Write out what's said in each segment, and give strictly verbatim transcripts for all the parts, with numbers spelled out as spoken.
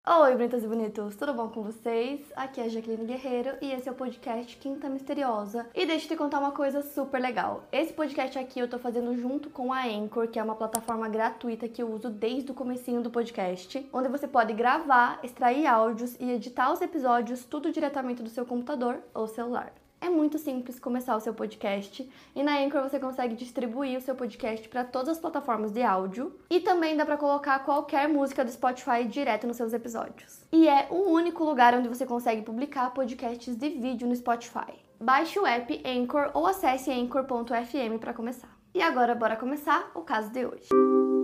Oi, bonitas e bonitos, tudo bom com vocês? Aqui é a Jaqueline Guerreiro e esse é o podcast Quinta Misteriosa. E deixa eu te contar uma coisa super legal. Esse podcast aqui eu tô fazendo junto com a Anchor, que é uma plataforma gratuita que eu uso desde o comecinho do podcast, onde você pode gravar, extrair áudios e editar os episódios tudo diretamente do seu computador ou celular. É muito simples começar o seu podcast e na Anchor você consegue distribuir o seu podcast para todas as plataformas de áudio e também dá para colocar qualquer música do Spotify direto nos seus episódios. E é o único lugar onde você consegue publicar podcasts de vídeo no Spotify. Baixe o app Anchor ou acesse anchor ponto f m para começar. E agora bora começar o caso de hoje.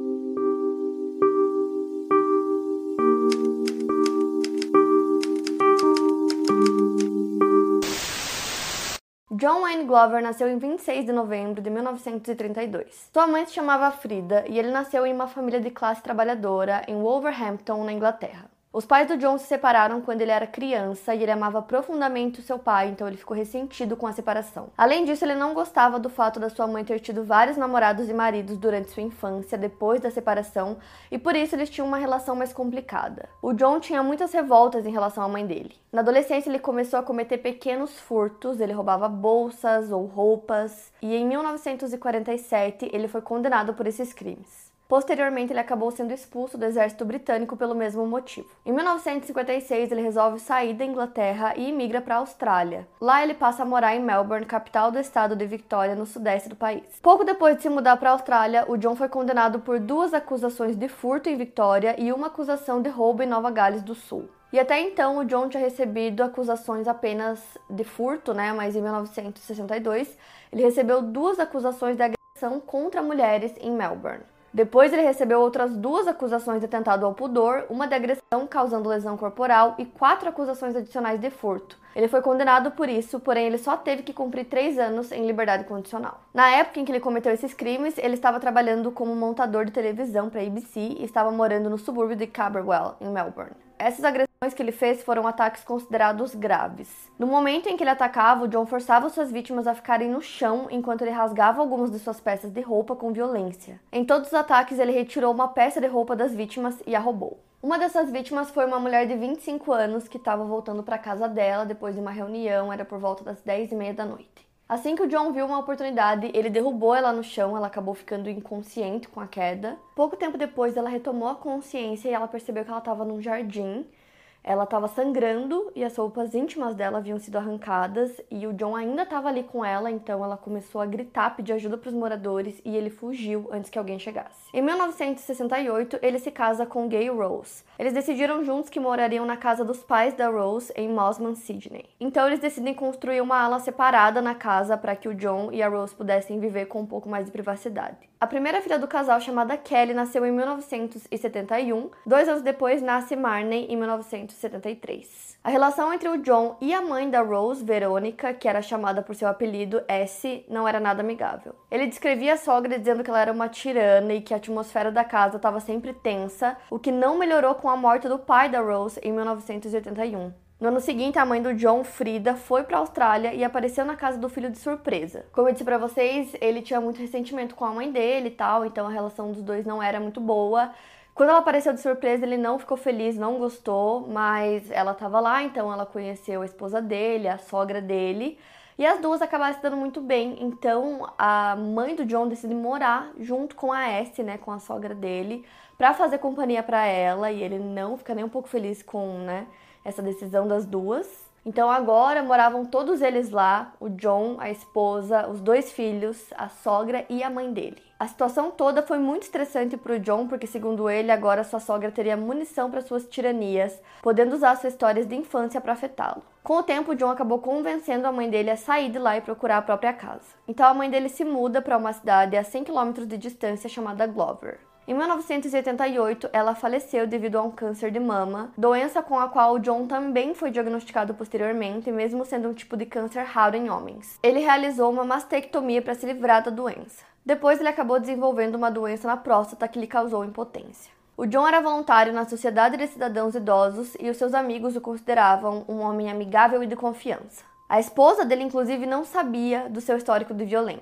John Wayne Glover nasceu em vinte e seis de novembro de mil novecentos e trinta e dois. Sua mãe se chamava Frida e ele nasceu em uma família de classe trabalhadora em Wolverhampton, na Inglaterra. Os pais do John se separaram quando ele era criança e ele amava profundamente o seu pai, então ele ficou ressentido com a separação. Além disso, ele não gostava do fato da sua mãe ter tido vários namorados e maridos durante sua infância, depois da separação, e por isso eles tinham uma relação mais complicada. O John tinha muitas revoltas em relação à mãe dele. Na adolescência, ele começou a cometer pequenos furtos, ele roubava bolsas ou roupas, e em mil novecentos e quarenta e sete ele foi condenado por esses crimes. Posteriormente, ele acabou sendo expulso do exército britânico pelo mesmo motivo. Em mil novecentos e cinquenta e seis, ele resolve sair da Inglaterra e imigra para a Austrália. Lá, ele passa a morar em Melbourne, capital do estado de Victoria, no sudeste do país. Pouco depois de se mudar para a Austrália, o John foi condenado por duas acusações de furto em Victoria e uma acusação de roubo em Nova Gales do Sul. E até então, o John tinha recebido acusações apenas de furto, né? Mas em mil novecentos e sessenta e dois, ele recebeu duas acusações de agressão contra mulheres em Melbourne. Depois ele recebeu outras duas acusações de atentado ao pudor, uma de agressão causando lesão corporal e quatro acusações adicionais de furto. Ele foi condenado por isso, porém ele só teve que cumprir três anos em liberdade condicional. Na época em que ele cometeu esses crimes, ele estava trabalhando como montador de televisão para a A B C e estava morando no subúrbio de Camberwell, em Melbourne. Essas agressões que ele fez foram ataques considerados graves. No momento em que ele atacava, o John forçava suas vítimas a ficarem no chão enquanto ele rasgava algumas de suas peças de roupa com violência. Em todos os ataques, ele retirou uma peça de roupa das vítimas e a roubou. Uma dessas vítimas foi uma mulher de vinte e cinco anos que estava voltando para a casa dela depois de uma reunião, era por volta das dez e meia da noite. Assim que o John viu uma oportunidade, ele derrubou ela no chão, ela acabou ficando inconsciente com a queda. Pouco tempo depois, ela retomou a consciência e ela percebeu que ela estava num jardim. Ela estava sangrando e as roupas íntimas dela haviam sido arrancadas e o John ainda estava ali com ela, então ela começou a gritar, pedir ajuda para os moradores e ele fugiu antes que alguém chegasse. Em mil novecentos e sessenta e oito, ele se casa com Gay Rose. Eles decidiram juntos que morariam na casa dos pais da Rose em Mosman, Sydney. Então eles decidem construir uma ala separada na casa para que o John e a Rose pudessem viver com um pouco mais de privacidade. A primeira filha do casal, chamada Kelly, nasceu em mil novecentos e setenta e um. Dois anos depois, nasce Marnie, em mil novecentos e setenta e três. A relação entre o John e a mãe da Rose, Verônica, que era chamada por seu apelido S, não era nada amigável. Ele descrevia a sogra dizendo que ela era uma tirana e que a atmosfera da casa estava sempre tensa, o que não melhorou com a morte do pai da Rose em mil novecentos e oitenta e um. No ano seguinte, a mãe do John, Frida, foi para a Austrália e apareceu na casa do filho de surpresa. Como eu disse para vocês, ele tinha muito ressentimento com a mãe dele e tal, então a relação dos dois não era muito boa. Quando ela apareceu de surpresa, ele não ficou feliz, não gostou, mas ela estava lá, então ela conheceu a esposa dele, a sogra dele, e as duas acabaram se dando muito bem. Então a mãe do John decide morar junto com a S, né, com a sogra dele, para fazer companhia para ela, e ele não fica nem um pouco feliz com, né, essa decisão das duas. Então agora moravam todos eles lá, o John, a esposa, os dois filhos, a sogra e a mãe dele. A situação toda foi muito estressante para o John, porque segundo ele, agora sua sogra teria munição para suas tiranias, podendo usar suas histórias de infância para afetá-lo. Com o tempo, o John acabou convencendo a mãe dele a sair de lá e procurar a própria casa. Então a mãe dele se muda para uma cidade a cem quilômetros de distância chamada Glover. Em mil novecentos e oitenta e oito, ela faleceu devido a um câncer de mama, doença com a qual o John também foi diagnosticado posteriormente, mesmo sendo um tipo de câncer raro em homens. Ele realizou uma mastectomia para se livrar da doença. Depois, ele acabou desenvolvendo uma doença na próstata que lhe causou impotência. O John era voluntário na Sociedade de Cidadãos Idosos e os seus amigos o consideravam um homem amigável e de confiança. A esposa dele, inclusive, não sabia do seu histórico de violência.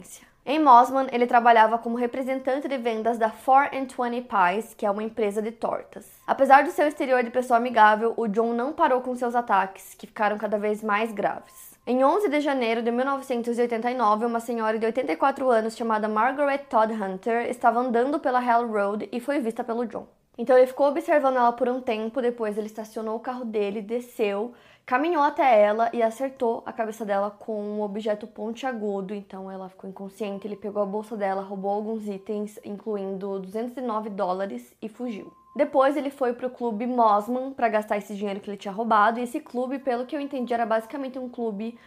Em Mosman, ele trabalhava como representante de vendas da four and twenty Pies, que é uma empresa de tortas. Apesar do seu exterior de pessoa amigável, o John não parou com seus ataques, que ficaram cada vez mais graves. Em onze de janeiro de mil novecentos e oitenta e nove, uma senhora de oitenta e quatro anos chamada Margaret Todd Hunter estava andando pela Hell Road e foi vista pelo John. Então ele ficou observando ela por um tempo, depois ele estacionou o carro dele, desceu, caminhou até ela e acertou a cabeça dela com um objeto pontiagudo, então ela ficou inconsciente, ele pegou a bolsa dela, roubou alguns itens, incluindo duzentos e nove dólares e fugiu. Depois ele foi pro clube Mosman para gastar esse dinheiro que ele tinha roubado, e esse clube, pelo que eu entendi, era basicamente um clube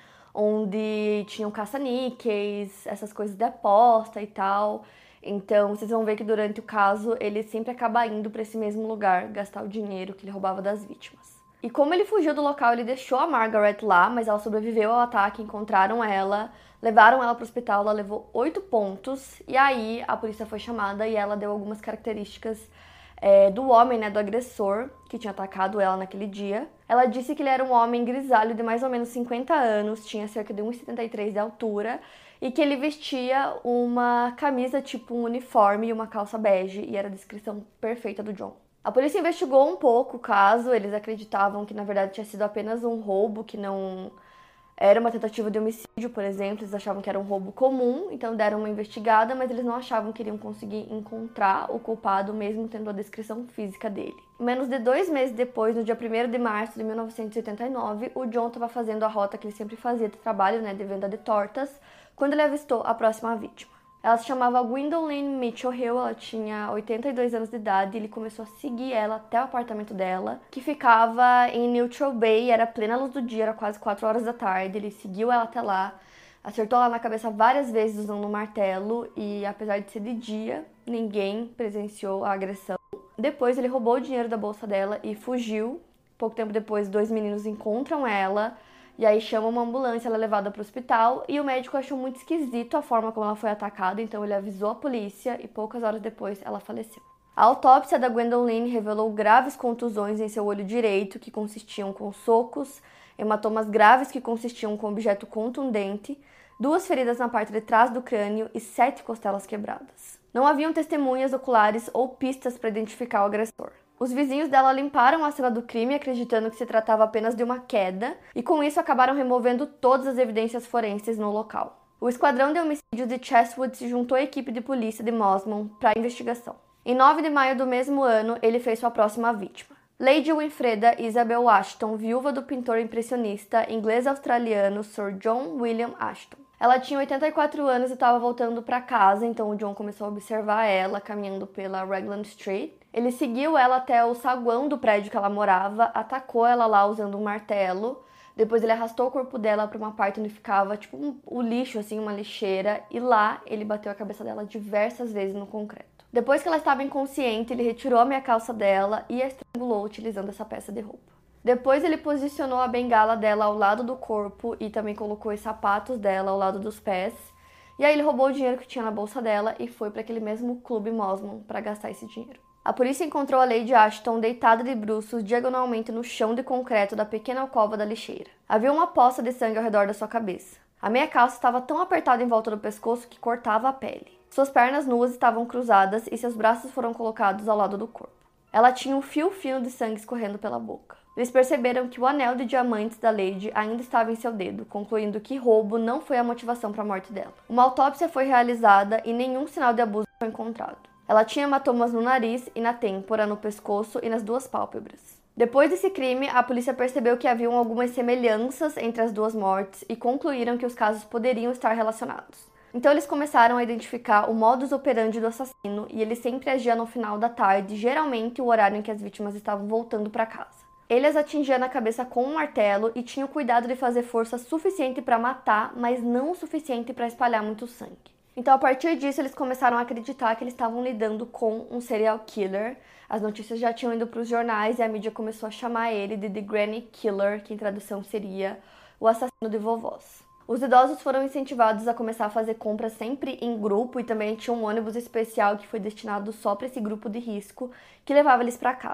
onde tinham caça-níqueis, essas coisas de aposta e tal. Então, vocês vão ver que durante o caso, ele sempre acaba indo para esse mesmo lugar gastar o dinheiro que ele roubava das vítimas. E como ele fugiu do local, ele deixou a Margaret lá, mas ela sobreviveu ao ataque, encontraram ela, levaram ela para o hospital, ela levou oito pontos, e aí a polícia foi chamada e ela deu algumas características é, do homem, né, do agressor, que tinha atacado ela naquele dia. Ela disse que ele era um homem grisalho de mais ou menos cinquenta anos, tinha cerca de um metro e setenta e três de altura, e que ele vestia uma camisa tipo um uniforme e uma calça bege, e era a descrição perfeita do John. A polícia investigou um pouco o caso, eles acreditavam que na verdade tinha sido apenas um roubo, que não era uma tentativa de homicídio, por exemplo, eles achavam que era um roubo comum, então deram uma investigada, mas eles não achavam que iriam conseguir encontrar o culpado, mesmo tendo a descrição física dele. Menos de dois meses depois, no dia primeiro de março de mil novecentos e oitenta e nove, o John estava fazendo a rota que ele sempre fazia de trabalho, né, de venda de tortas, quando ele avistou a próxima vítima. Ela se chamava Gwendolyn Mitchell Hill, ela tinha oitenta e dois anos de idade, e ele começou a seguir ela até o apartamento dela, que ficava em Neutral Bay, era plena luz do dia, era quase quatro horas da tarde, ele seguiu ela até lá, acertou ela na cabeça várias vezes usando um martelo, e apesar de ser de dia, ninguém presenciou a agressão. Depois ele roubou o dinheiro da bolsa dela e fugiu. Pouco tempo depois, dois meninos encontram ela, e aí chamam uma ambulância, ela é levada para o hospital, e o médico achou muito esquisito a forma como ela foi atacada, então ele avisou a polícia e poucas horas depois ela faleceu. A autópsia da Gwendolyn revelou graves contusões em seu olho direito, que consistiam com socos, hematomas graves que consistiam com objeto contundente, duas feridas na parte de trás do crânio e sete costelas quebradas. Não haviam testemunhas oculares ou pistas para identificar o agressor. Os vizinhos dela limparam a cena do crime, acreditando que se tratava apenas de uma queda, e com isso acabaram removendo todas as evidências forenses no local. O esquadrão de homicídios de Chestwood se juntou à equipe de polícia de Mosman para a investigação. Em nove de maio do mesmo ano, ele fez sua próxima vítima. Lady Winfreda Isabel Ashton, viúva do pintor impressionista inglês-australiano Sir John William Ashton. Ela tinha oitenta e quatro anos e estava voltando para casa, então o John começou a observar ela caminhando pela Raglan Street. Ele seguiu ela até o saguão do prédio que ela morava, atacou ela lá usando um martelo. Depois ele arrastou o corpo dela para uma parte onde ficava tipo um, o lixo, assim, uma lixeira, e lá ele bateu a cabeça dela diversas vezes no concreto. Depois que ela estava inconsciente, ele retirou a meia calça dela e a estrangulou utilizando essa peça de roupa. Depois ele posicionou a bengala dela ao lado do corpo e também colocou os sapatos dela ao lado dos pés. E aí ele roubou o dinheiro que tinha na bolsa dela e foi para aquele mesmo clube Mosman para gastar esse dinheiro. A polícia encontrou a Lady Ashton deitada de bruços diagonalmente no chão de concreto da pequena alcova da lixeira. Havia uma poça de sangue ao redor da sua cabeça. A meia calça estava tão apertada em volta do pescoço que cortava a pele. Suas pernas nuas estavam cruzadas e seus braços foram colocados ao lado do corpo. Ela tinha um fio fino de sangue escorrendo pela boca. Eles perceberam que o anel de diamantes da Lady ainda estava em seu dedo, concluindo que roubo não foi a motivação para a morte dela. Uma autópsia foi realizada e nenhum sinal de abuso foi encontrado. Ela tinha hematomas no nariz e na têmpora, no pescoço e nas duas pálpebras. Depois desse crime, a polícia percebeu que haviam algumas semelhanças entre as duas mortes e concluíram que os casos poderiam estar relacionados. Então eles começaram a identificar o modus operandi do assassino e ele sempre agia no final da tarde, geralmente o horário em que as vítimas estavam voltando para casa. Ele as atingia na cabeça com um martelo e tinha o cuidado de fazer força suficiente para matar, mas não o suficiente para espalhar muito sangue. Então, a partir disso, eles começaram a acreditar que eles estavam lidando com um serial killer. As notícias já tinham ido para os jornais e a mídia começou a chamar ele de The Granny Killer, que em tradução seria o assassino de vovós. Os idosos foram incentivados a começar a fazer compras sempre em grupo e também tinha um ônibus especial que foi destinado só para esse grupo de risco, que levava eles para casa.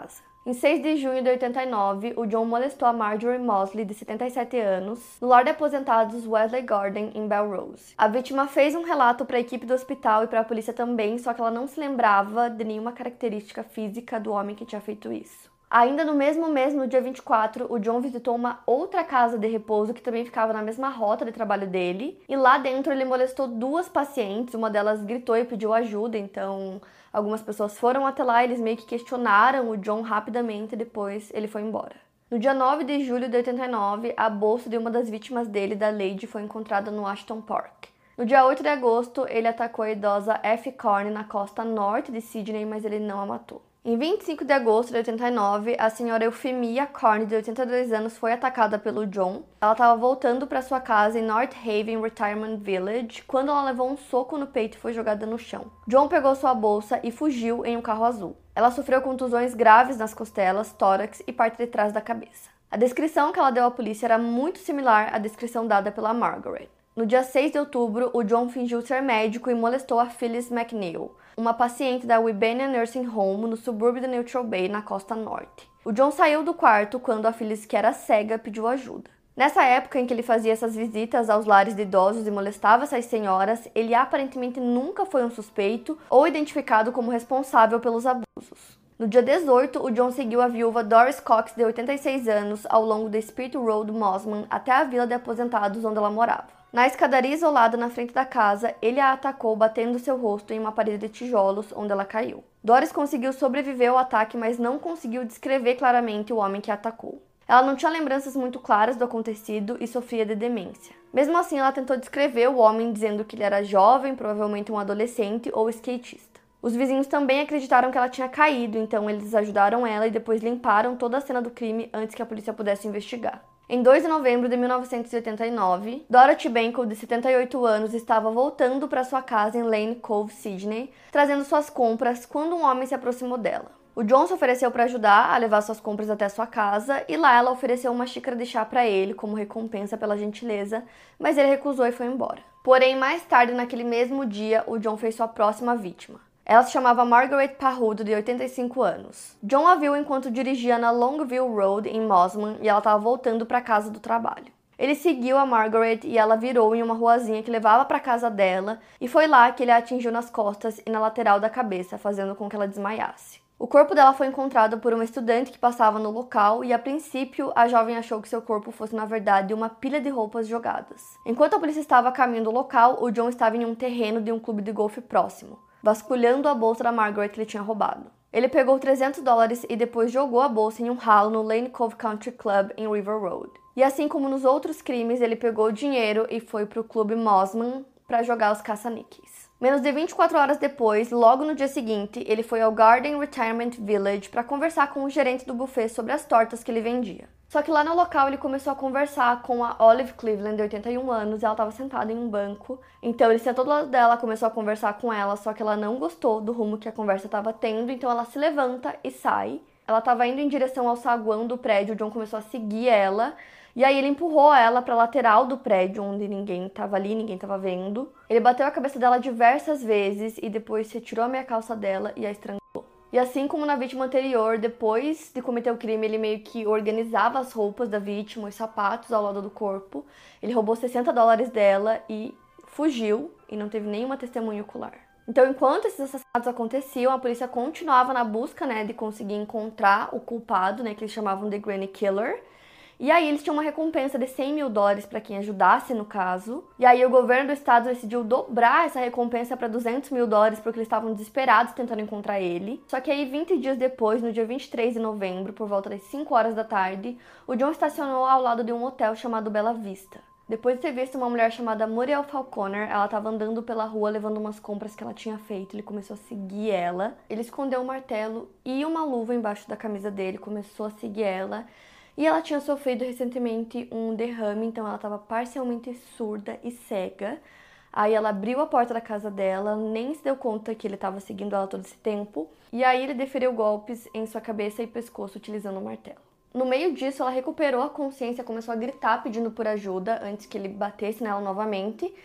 Em seis de junho de oitenta e nove, o John molestou a Marjorie Mosley, de setenta e sete anos, no lar de aposentados Wesley Garden, em Belrose. A vítima fez um relato para a equipe do hospital e para a polícia também, só que ela não se lembrava de nenhuma característica física do homem que tinha feito isso. Ainda no mesmo mês, no dia vinte e quatro, o John visitou uma outra casa de repouso que também ficava na mesma rota de trabalho dele, e lá dentro ele molestou duas pacientes, uma delas gritou e pediu ajuda, então algumas pessoas foram até lá, eles meio que questionaram o John rapidamente e depois ele foi embora. No dia nove de julho de oitenta e nove, a bolsa de uma das vítimas dele, da Lady, foi encontrada no Ashton Park. No dia oito de agosto, ele atacou a idosa Effie Corn na costa norte de Sydney, mas ele não a matou. Em vinte e cinco de agosto de oitenta e nove, a senhora Euphemia Corn, de oitenta e dois anos, foi atacada pelo John. Ela estava voltando para sua casa em North Haven Retirement Village quando ela levou um soco no peito e foi jogada no chão. John pegou sua bolsa e fugiu em um carro azul. Ela sofreu contusões graves nas costelas, tórax e parte de trás da cabeça. A descrição que ela deu à polícia era muito similar à descrição dada pela Margaret. No dia seis de outubro, o John fingiu ser médico e molestou a Phyllis McNeil, uma paciente da Wibania Nursing Home no subúrbio de Neutral Bay, na costa norte. O John saiu do quarto quando a Phyllis, que era cega, pediu ajuda. Nessa época em que ele fazia essas visitas aos lares de idosos e molestava essas senhoras, ele aparentemente nunca foi um suspeito ou identificado como responsável pelos abusos. No dia dezoito, o John seguiu a viúva Doris Cox, de oitenta e seis anos, ao longo da Spirit Road Mosman até a vila de aposentados onde ela morava. Na escadaria isolada na frente da casa, ele a atacou batendo seu rosto em uma parede de tijolos, onde ela caiu. Doris conseguiu sobreviver ao ataque, mas não conseguiu descrever claramente o homem que a atacou. Ela não tinha lembranças muito claras do acontecido e sofria de demência. Mesmo assim, ela tentou descrever o homem dizendo que ele era jovem, provavelmente um adolescente ou skatista. Os vizinhos também acreditaram que ela tinha caído, então eles ajudaram ela e depois limparam toda a cena do crime antes que a polícia pudesse investigar. Em dois de novembro de mil novecentos e oitenta e nove, Dorothy Banco, de setenta e oito anos, estava voltando para sua casa em Lane Cove, Sydney, trazendo suas compras quando um homem se aproximou dela. O John se ofereceu para ajudar a levar suas compras até sua casa e lá ela ofereceu uma xícara de chá para ele como recompensa pela gentileza, mas ele recusou e foi embora. Porém, mais tarde naquele mesmo dia, o John fez sua próxima vítima. Ela se chamava Margaret Parrudo, de oitenta e cinco anos. John a viu enquanto dirigia na Longview Road, em Mosman, e ela estava voltando para a casa do trabalho. Ele seguiu a Margaret e ela virou em uma ruazinha que levava para a casa dela, e foi lá que ele a atingiu nas costas e na lateral da cabeça, fazendo com que ela desmaiasse. O corpo dela foi encontrado por uma estudante que passava no local e, a princípio, a jovem achou que seu corpo fosse, na verdade, uma pilha de roupas jogadas. Enquanto a polícia estava a caminho do local, o John estava em um terreno de um clube de golfe próximo, vasculhando a bolsa da Margaret que ele tinha roubado. Ele pegou trezentos dólares e depois jogou a bolsa em um ralo no Lane Cove Country Club, em River Road. E assim como nos outros crimes, ele pegou o dinheiro e foi para o clube Mosman para jogar os caça-níqueis. Menos de vinte e quatro horas depois, logo no dia seguinte, ele foi ao Garden Retirement Village para conversar com o gerente do buffet sobre as tortas que ele vendia. Só que lá no local ele começou a conversar com a Olive Cleveland, de oitenta e um anos, e ela estava sentada em um banco. Então ele sentou do lado dela, começou a conversar com ela, só que ela não gostou do rumo que a conversa estava tendo, então ela se levanta e sai. Ela estava indo em direção ao saguão do prédio, o John começou a seguir ela, e aí ele empurrou ela para a lateral do prédio, onde ninguém estava ali, ninguém estava vendo. Ele bateu a cabeça dela diversas vezes e depois retirou a meia calça dela e a estrangulou. E assim como na vítima anterior, depois de cometer o crime, ele meio que organizava as roupas da vítima, os sapatos ao lado do corpo. Ele roubou sessenta dólares dela e fugiu, e não teve nenhuma testemunha ocular. Então, enquanto esses assassinatos aconteciam, a polícia continuava na busca, né, de conseguir encontrar o culpado, né, que eles chamavam de Granny Killer. E aí eles tinham uma recompensa de cem mil dólares para quem ajudasse no caso. E aí o governo do estado decidiu dobrar essa recompensa para duzentos mil dólares porque eles estavam desesperados tentando encontrar ele. Só que aí vinte dias depois, no dia vinte e três de novembro, por volta das cinco horas da tarde, o John estacionou ao lado de um hotel chamado Bela Vista. Depois de ter visto uma mulher chamada Muriel Falconer, ela estava andando pela rua levando umas compras que ela tinha feito. Ele começou a seguir ela. Ele escondeu um martelo e uma luva embaixo da camisa dele, começou a seguir ela. E ela tinha sofrido recentemente um derrame, então ela estava parcialmente surda e cega. Aí ela abriu a porta da casa dela, nem se deu conta que ele estava seguindo ela todo esse tempo. E aí ele deferiu golpes em sua cabeça e pescoço utilizando um martelo. No meio disso, ela recuperou a consciência, começou a gritar pedindo por ajuda antes que ele batesse nela novamente.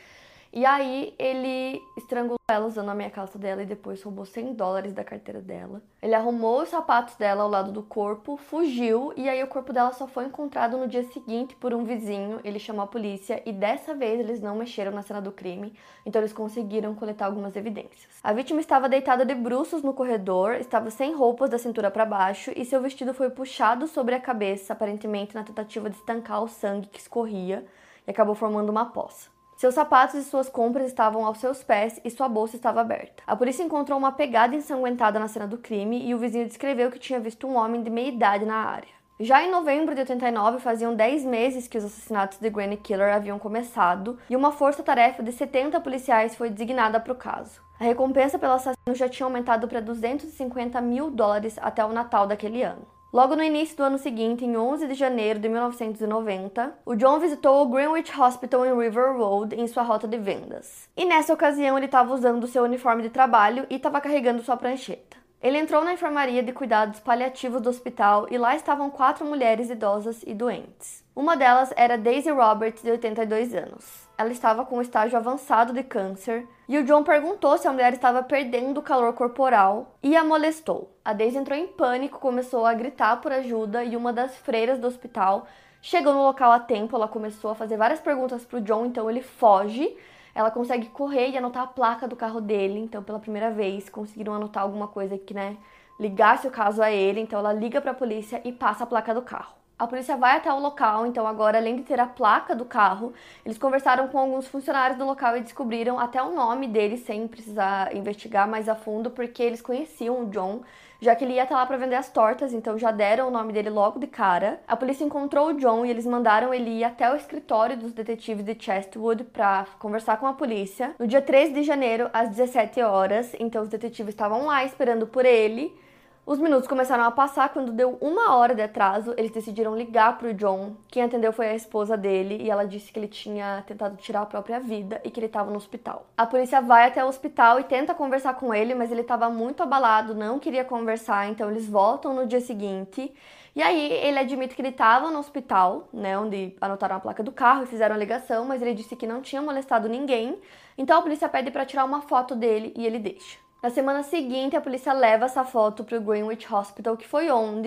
E aí ele estrangulou ela usando a meia calça dela e depois roubou cem dólares da carteira dela. Ele arrumou os sapatos dela ao lado do corpo, fugiu e aí o corpo dela só foi encontrado no dia seguinte por um vizinho. Ele chamou a polícia e dessa vez eles não mexeram na cena do crime, então eles conseguiram coletar algumas evidências. A vítima estava deitada de bruços no corredor, estava sem roupas da cintura para baixo e seu vestido foi puxado sobre a cabeça, aparentemente na tentativa de estancar o sangue que escorria e acabou formando uma poça. Seus sapatos e suas compras estavam aos seus pés e sua bolsa estava aberta. A polícia encontrou uma pegada ensanguentada na cena do crime e o vizinho descreveu que tinha visto um homem de meia idade na área. Já em novembro de oitenta e nove, faziam dez meses que os assassinatos de Granny Killer haviam começado e uma força-tarefa de setenta policiais foi designada para o caso. A recompensa pelo assassino já tinha aumentado para duzentos e cinquenta mil dólares até o Natal daquele ano. Logo no início do ano seguinte, em onze de janeiro de mil novecentos e noventa, o John visitou o Greenwich Hospital em River Road em sua rota de vendas. E nessa ocasião ele estava usando seu uniforme de trabalho e estava carregando sua prancheta. Ele entrou na enfermaria de cuidados paliativos do hospital e lá estavam quatro mulheres idosas e doentes. Uma delas era Daisy Roberts, de oitenta e dois anos. Ela estava com um estágio avançado de câncer e o John perguntou se a mulher estava perdendo o calor corporal e a molestou. A Daisy entrou em pânico, começou a gritar por ajuda e uma das freiras do hospital chegou no local a tempo. Ela começou a fazer várias perguntas para o John, então ele foge. Ela consegue correr e anotar a placa do carro dele, então pela primeira vez conseguiram anotar alguma coisa que, né, ligasse o caso a ele, então ela liga para a polícia e passa a placa do carro. A polícia vai até o local, então agora, além de ter a placa do carro, eles conversaram com alguns funcionários do local e descobriram até o nome dele sem precisar investigar mais a fundo, porque eles conheciam o John, já que ele ia estar lá para vender as tortas, então já deram o nome dele logo de cara. A polícia encontrou o John e eles mandaram ele ir até o escritório dos detetives de Chestwood para conversar com a polícia. No dia treze de janeiro, às dezessete horas, então os detetives estavam lá esperando por ele. Os minutos começaram a passar, quando deu uma hora de atraso, eles decidiram ligar pro John. Quem atendeu foi a esposa dele e ela disse que ele tinha tentado tirar a própria vida e que ele estava no hospital. A polícia vai até o hospital e tenta conversar com ele, mas ele estava muito abalado, não queria conversar, então eles voltam no dia seguinte. E aí ele admite que ele estava no hospital, né, onde anotaram a placa do carro e fizeram a ligação, mas ele disse que não tinha molestado ninguém, então a polícia pede para tirar uma foto dele e ele deixa. Na semana seguinte, a polícia leva essa foto para o Greenwich Hospital, que foi onde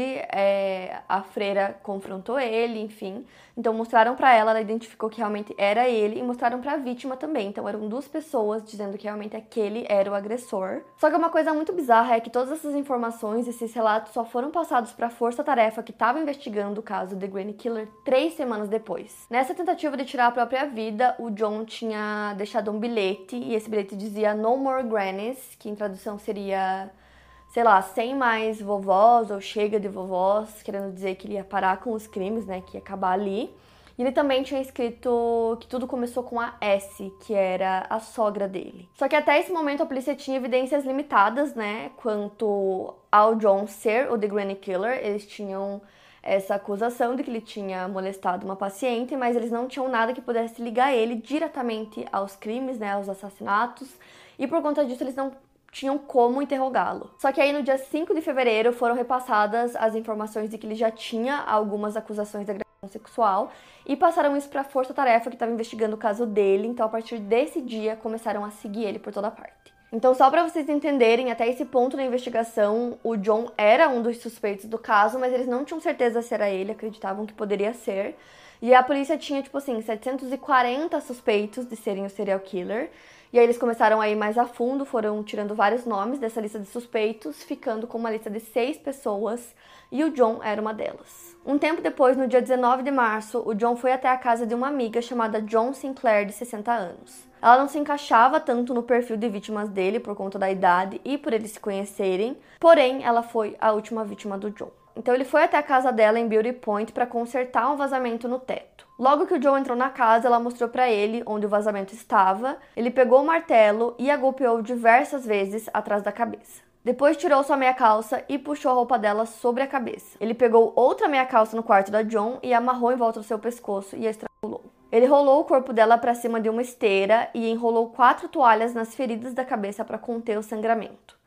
é, a freira confrontou ele, enfim. Então mostraram para ela, ela identificou que realmente era ele e mostraram para a vítima também. Então eram duas pessoas dizendo que realmente aquele era o agressor. Só que uma coisa muito bizarra é que todas essas informações, esses relatos só foram passados para a força-tarefa que estava investigando o caso de Granny Killer três semanas depois. Nessa tentativa de tirar a própria vida, o John tinha deixado um bilhete e esse bilhete dizia "No more Grannies", que em tradução seria, sei lá, sem mais vovós ou chega de vovós, querendo dizer que ele ia parar com os crimes, né, que ia acabar ali. E ele também tinha escrito que tudo começou com a S, que era a sogra dele. Só que até esse momento a polícia tinha evidências limitadas, né, quanto ao John ser o The Granny Killer. Eles tinham essa acusação de que ele tinha molestado uma paciente, mas eles não tinham nada que pudesse ligar ele diretamente aos crimes, né, aos assassinatos, e por conta disso eles não tinham como interrogá-lo. Só que aí no dia cinco de fevereiro foram repassadas as informações de que ele já tinha algumas acusações de agressão sexual e passaram isso para a força-tarefa que estava investigando o caso dele, então a partir desse dia começaram a seguir ele por toda parte. Então, só para vocês entenderem, até esse ponto da investigação, o John era um dos suspeitos do caso, mas eles não tinham certeza se era ele, acreditavam que poderia ser. E a polícia tinha, tipo assim, setecentos e quarenta suspeitos de serem o serial killer. E aí eles começaram a ir mais a fundo, foram tirando vários nomes dessa lista de suspeitos, ficando com uma lista de seis pessoas, e o John era uma delas. Um tempo depois, no dia dezenove de março, o John foi até a casa de uma amiga chamada John Sinclair, de sessenta anos. Ela não se encaixava tanto no perfil de vítimas dele por conta da idade e por eles se conhecerem, porém ela foi a última vítima do John. Então ele foi até a casa dela em Beauty Point para consertar um vazamento no teto. Logo que o John entrou na casa, ela mostrou para ele onde o vazamento estava. Ele pegou o martelo e a golpeou diversas vezes atrás da cabeça. Depois tirou sua meia calça e puxou a roupa dela sobre a cabeça. Ele pegou outra meia calça no quarto da John e amarrou em volta do seu pescoço e a estrangulou. Ele rolou o corpo dela para cima de uma esteira e enrolou quatro toalhas nas feridas da cabeça para conter o sangramento.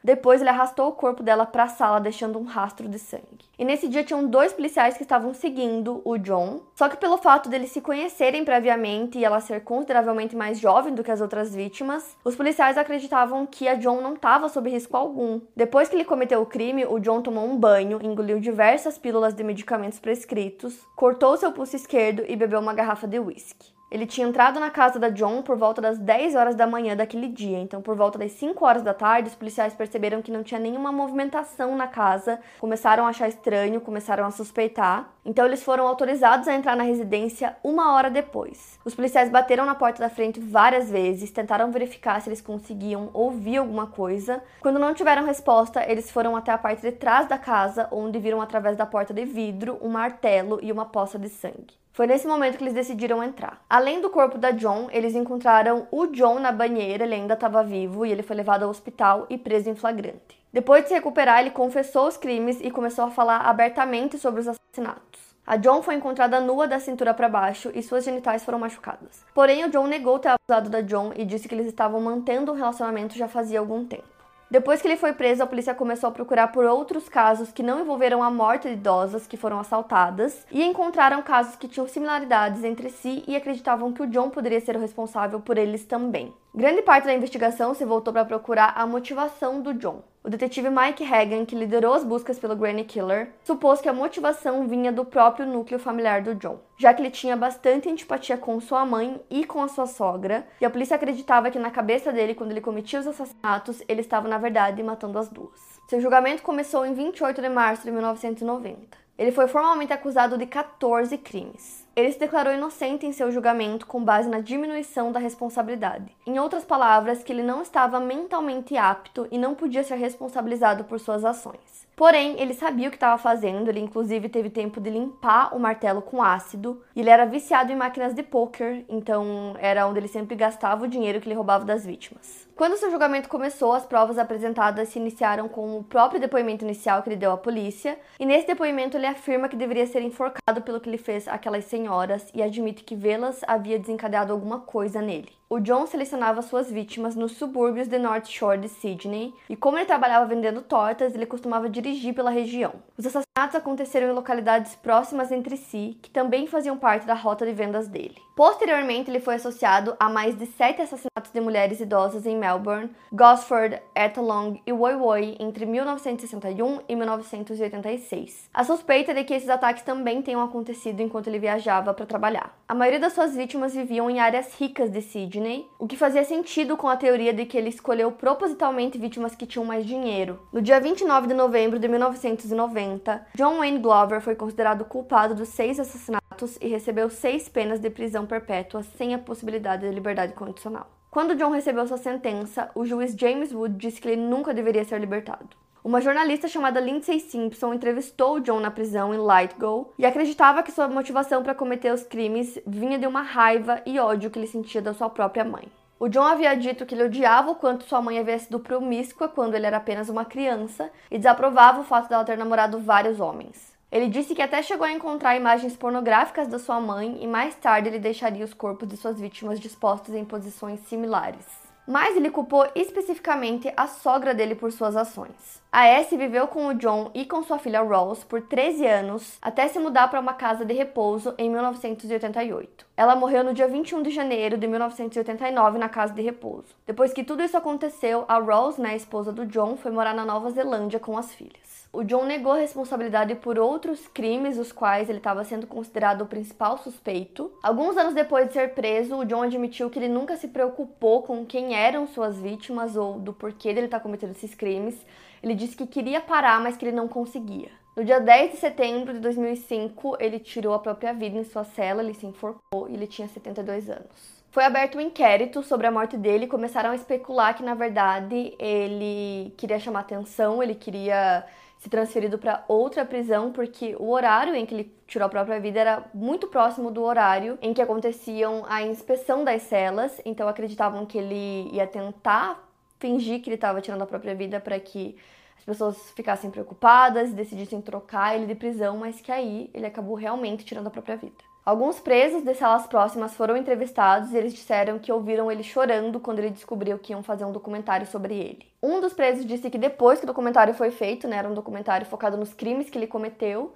Depois ele arrastou o corpo dela para a sala, deixando um rastro de sangue. E nesse dia tinham dois policiais que estavam seguindo o John, só que pelo fato deles se conhecerem previamente e ela ser consideravelmente mais jovem do que as outras vítimas, os policiais acreditavam que a John não estava sob risco algum. Depois que ele cometeu o crime, o John tomou um banho, engoliu diversas pílulas de medicamentos prescritos, cortou seu pulso esquerdo e bebeu uma garrafa de uísque. Ele tinha entrado na casa da John por volta das dez horas da manhã daquele dia, então por volta das cinco horas da tarde, os policiais perceberam que não tinha nenhuma movimentação na casa, começaram a achar estranho, começaram a suspeitar, então eles foram autorizados a entrar na residência uma hora depois. Os policiais bateram na porta da frente várias vezes, tentaram verificar se eles conseguiam ouvir alguma coisa. Quando não tiveram resposta, eles foram até a parte de trás da casa, onde viram através da porta de vidro um martelo e uma poça de sangue. Foi nesse momento que eles decidiram entrar. Além do corpo da John, eles encontraram o John na banheira, ele ainda estava vivo e ele foi levado ao hospital e preso em flagrante. Depois de se recuperar, ele confessou os crimes e começou a falar abertamente sobre os assassinatos. A John foi encontrada nua da cintura para baixo e suas genitais foram machucadas. Porém, o John negou ter abusado da John e disse que eles estavam mantendo um relacionamento já fazia algum tempo. Depois que ele foi preso, a polícia começou a procurar por outros casos que não envolveram a morte de idosas que foram assaltadas e encontraram casos que tinham similaridades entre si e acreditavam que o John poderia ser o responsável por eles também. Grande parte da investigação se voltou para procurar a motivação do John. O detetive Mike Hagan, que liderou as buscas pelo Granny Killer, supôs que a motivação vinha do próprio núcleo familiar do John, já que ele tinha bastante antipatia com sua mãe e com a sua sogra, e a polícia acreditava que na cabeça dele, quando ele cometia os assassinatos, ele estava, na verdade, matando as duas. Seu julgamento começou em vinte e oito de março de mil novecentos e noventa. Ele foi formalmente acusado de quatorze crimes. Ele se declarou inocente em seu julgamento com base na diminuição da responsabilidade. Em outras palavras, que ele não estava mentalmente apto e não podia ser responsabilizado por suas ações. Porém, ele sabia o que estava fazendo, ele inclusive teve tempo de limpar o martelo com ácido, e ele era viciado em máquinas de pôquer, então era onde ele sempre gastava o dinheiro que ele roubava das vítimas. Quando seu julgamento começou, as provas apresentadas se iniciaram com o próprio depoimento inicial que ele deu à polícia, e nesse depoimento ele afirma que deveria ser enforcado pelo que ele fez àquelas senhoras e admite que vê-las havia desencadeado alguma coisa nele. O John selecionava suas vítimas nos subúrbios de North Shore de Sydney, e como ele trabalhava vendendo tortas, ele costumava dirigir pela região. Os assassinatos aconteceram em localidades próximas entre si, que também faziam parte da rota de vendas dele. Posteriormente, ele foi associado a mais de sete assassinatos de mulheres idosas em Melbourne, Gosford, Ettalong e Woy Woy entre mil novecentos e sessenta e um e mil novecentos e oitenta e seis. A suspeita é de que esses ataques também tenham acontecido enquanto ele viajava para trabalhar. A maioria das suas vítimas viviam em áreas ricas de Sydney, o que fazia sentido com a teoria de que ele escolheu propositalmente vítimas que tinham mais dinheiro. No dia vinte e nove de novembro de mil novecentos e noventa, John Wayne Glover foi considerado culpado dos seis assassinatos e recebeu seis penas de prisão perpétua sem a possibilidade de liberdade condicional. Quando John recebeu sua sentença, o juiz James Wood disse que ele nunca deveria ser libertado. Uma jornalista chamada Lindsay Simpson entrevistou John na prisão em Lithgow e acreditava que sua motivação para cometer os crimes vinha de uma raiva e ódio que ele sentia da sua própria mãe. O John havia dito que ele odiava o quanto sua mãe havia sido promíscua quando ele era apenas uma criança e desaprovava o fato dela ter namorado vários homens. Ele disse que até chegou a encontrar imagens pornográficas da sua mãe e mais tarde ele deixaria os corpos de suas vítimas dispostos em posições similares. Mas ele culpou especificamente a sogra dele por suas ações. A Essie viveu com o John e com sua filha Rose por treze anos, até se mudar para uma casa de repouso em mil novecentos e oitenta e oito. Ela morreu no dia vinte e um de janeiro de mil novecentos e oitenta e nove na casa de repouso. Depois que tudo isso aconteceu, a Rose, né, a esposa do John, foi morar na Nova Zelândia com as filhas. O John negou a responsabilidade por outros crimes, os quais ele estava sendo considerado o principal suspeito. Alguns anos depois de ser preso, o John admitiu que ele nunca se preocupou com quem eram suas vítimas ou do porquê dele estar cometendo esses crimes. Ele disse que queria parar, mas que ele não conseguia. No dia dez de setembro de dois mil e cinco, ele tirou a própria vida em sua cela, ele se enforcou e ele tinha setenta e dois anos. Foi aberto um inquérito sobre a morte dele e começaram a especular que, na verdade, ele queria chamar atenção, ele queria se transferido para outra prisão, porque o horário em que ele tirou a própria vida era muito próximo do horário em que aconteciam a inspeção das celas, então acreditavam que ele ia tentar fingir que ele estava tirando a própria vida para que as pessoas ficassem preocupadas e decidissem trocar ele de prisão, mas que aí ele acabou realmente tirando a própria vida. Alguns presos de salas próximas foram entrevistados e eles disseram que ouviram ele chorando quando ele descobriu que iam fazer um documentário sobre ele. Um dos presos disse que depois que o documentário foi feito, né, era um documentário focado nos crimes que ele cometeu,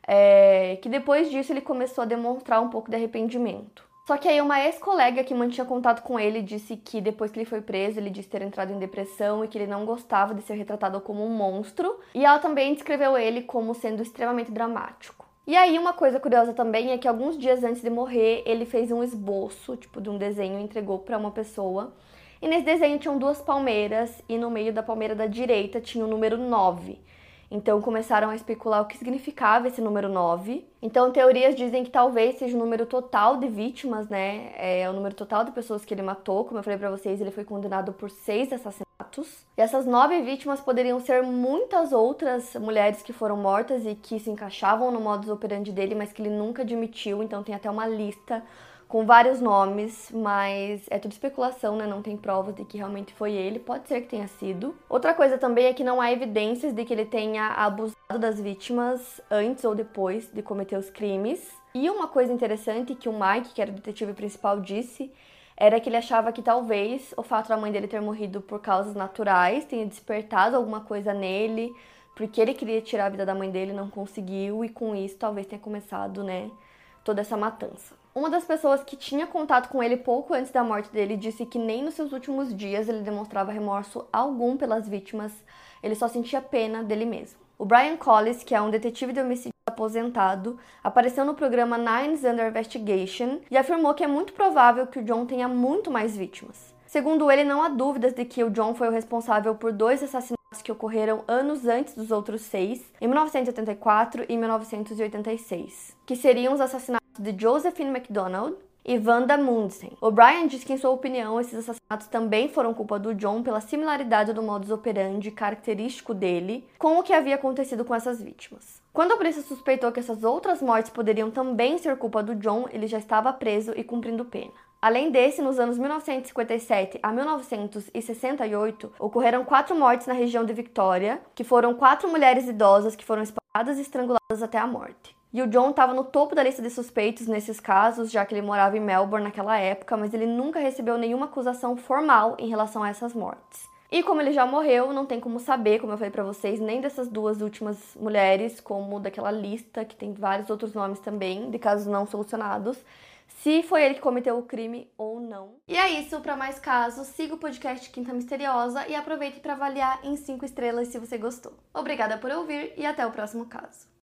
é, que depois disso ele começou a demonstrar um pouco de arrependimento. Só que aí uma ex-colega que mantinha contato com ele disse que depois que ele foi preso, ele disse ter entrado em depressão e que ele não gostava de ser retratado como um monstro. E ela também descreveu ele como sendo extremamente dramático. E aí uma coisa curiosa também é que alguns dias antes de morrer, ele fez um esboço, tipo de um desenho, e entregou para uma pessoa. E nesse desenho tinham duas palmeiras e no meio da palmeira da direita tinha o número nove. Então começaram a especular o que significava esse número nove. Então teorias dizem que talvez seja o número total de vítimas, né? É o número total de pessoas que ele matou. Como eu falei pra vocês, ele foi condenado por seis assassinatos. E essas nove vítimas poderiam ser muitas outras mulheres que foram mortas e que se encaixavam no modus operandi dele, mas que ele nunca admitiu. Então tem até uma lista com vários nomes, mas é tudo especulação, né? Não tem provas de que realmente foi ele, pode ser que tenha sido. Outra coisa também é que não há evidências de que ele tenha abusado das vítimas antes ou depois de cometer os crimes. E uma coisa interessante que o Mike, que era o detetive principal, disse era que ele achava que talvez o fato da mãe dele ter morrido por causas naturais tenha despertado alguma coisa nele, porque ele queria tirar a vida da mãe dele, não conseguiu, e com isso talvez tenha começado, né, toda essa matança. Uma das pessoas que tinha contato com ele pouco antes da morte dele disse que nem nos seus últimos dias ele demonstrava remorso algum pelas vítimas, ele só sentia pena dele mesmo. O Brian Collis, que é um detetive de homicídio aposentado, apareceu no programa Nines Under Investigation e afirmou que é muito provável que o John tenha muito mais vítimas. Segundo ele, não há dúvidas de que o John foi o responsável por dois assassinatos que ocorreram anos antes dos outros seis, em mil novecentos e oitenta e quatro e mil novecentos e oitenta e seis, que seriam os assassinatos de Josephine MacDonald e Wanda Mundsen. O Brian diz que, em sua opinião, esses assassinatos também foram culpa do John pela similaridade do modus operandi característico dele com o que havia acontecido com essas vítimas. Quando a polícia suspeitou que essas outras mortes poderiam também ser culpa do John, ele já estava preso e cumprindo pena. Além desse, nos anos mil novecentos e cinquenta e sete a mil novecentos e sessenta e oito, ocorreram quatro mortes na região de Victoria, que foram quatro mulheres idosas que foram espancadas e estranguladas até a morte. E o John estava no topo da lista de suspeitos nesses casos, já que ele morava em Melbourne naquela época, mas ele nunca recebeu nenhuma acusação formal em relação a essas mortes. E como ele já morreu, não tem como saber, como eu falei pra vocês, nem dessas duas últimas mulheres, como daquela lista, que tem vários outros nomes também, de casos não solucionados, se foi ele que cometeu o crime ou não. E é isso, para mais casos, siga o podcast Quinta Misteriosa e aproveite para avaliar em cinco estrelas se você gostou. Obrigada por ouvir e até o próximo caso.